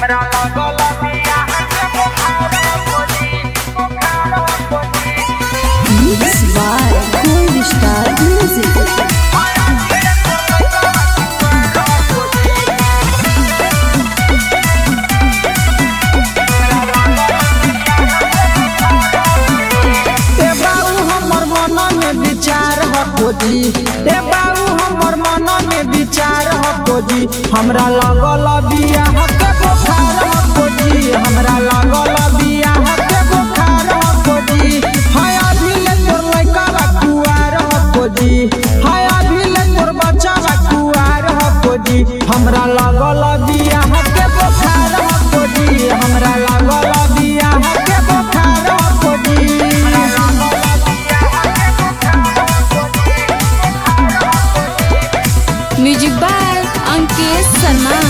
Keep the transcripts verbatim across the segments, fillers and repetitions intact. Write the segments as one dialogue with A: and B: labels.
A: हमरा लगल बियाह के बुखार खोजी बुखार खोजी
B: Mixed by Gold Star Music.
C: खोजी ए बाबू हमर मन में विचार ह खोजी हमरा लगल बियाह के बुखार ह खोजी हमरा लगल बियाह के बुखार ह खोजी हाय अभी ले तोर लइका बा कुआर ह खोजी हाय अभी ले तोर बच्चा बा कुआर ह खोजी हमरा लगल बियाह के बुखार ह खोजी हमरा लगल बियाह के बुखार ह खोजी
B: Music by Ankesh Sharma.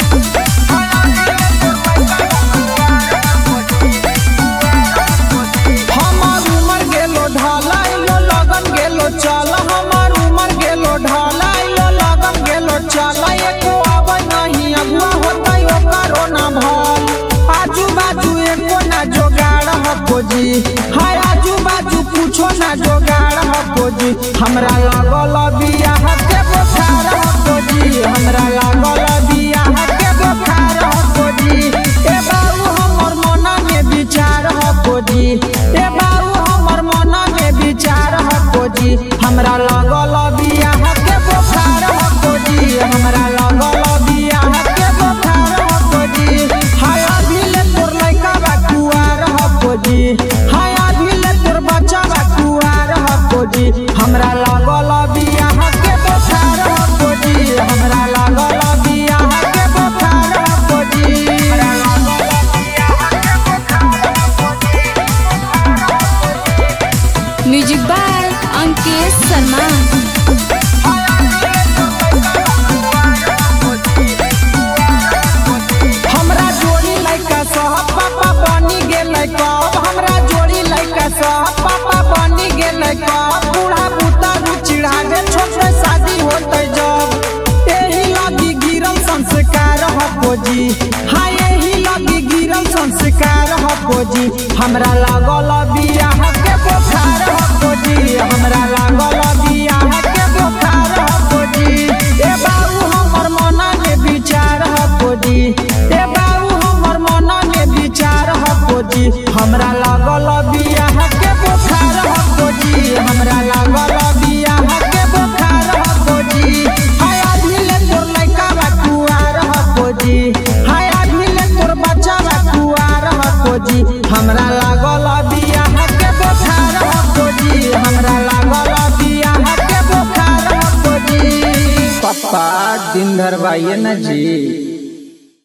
C: हमार उमर गेलो ढलाइलो लगन गेलो चल हमार उमर गेलो ढलाइलो लगन गेलो चल एको आबै नहीं अगुआ होतै ओकरो ना भल आजू बाजू एको ना जोगाड़ ह खोजी हाय आजू बाजू कुछो ना जोगाड़ ह खोजी हमरा लगल बियाह के बुखार ह खोजी हमरा लगल बियाह के बुखार ह खोजी ए बाबू हमर मन में विचार ह खोजी ए बाबू हमर मन में विचार ह खोजी हमरा लगल बियाह के बुखार ह खोजी हमरा लगल बियाह के बुखार ह खोजी हाय अभी ले तोर लइका बा कुआर ह खोजी हाय अभी ले तोर बच्चा बा कुआर ह खोजी हमरा लगल बियाह के बुखार ह खोजी हमरा लगल बियाह के बुखार ह खोजी हमरा लगल
B: Music by Ankesh Sharma.
C: हमरा जोड़ी लइका सह पापा बनी गेलै कब हमरा जोड़ी लइका सह पापा बनी गेलै कब बूढ़ा बूता रू चिढ़ा दे छोटे शादी होतै जब एही लगी गिरल संस्कार ह खोजी हाय एही लगी गिरल संस्कार ह खोजी हमरा लागल बियाह के बुखार ह खोजी हमरा लागल बियाह के बुखार ह खोजी ए बाबू हमर मन में विचार ह खोजी ए बाबू हमर मन में विचार ह खोजी हमरा लागल बियाह के बुखार ह खोजी हमरा लागल बियाह के बुखार ह खोजी हाय अभी ले तोर लइका बा कुआर ह खोजी हाय अभी ले तोर बच्चा बा कुआर ह खोजी हमरा लागल बियाह के बुखार ह खोजी हमरा लागल बियाह के बुखार ह खोजी पापा दिन धरवाइए ना जी।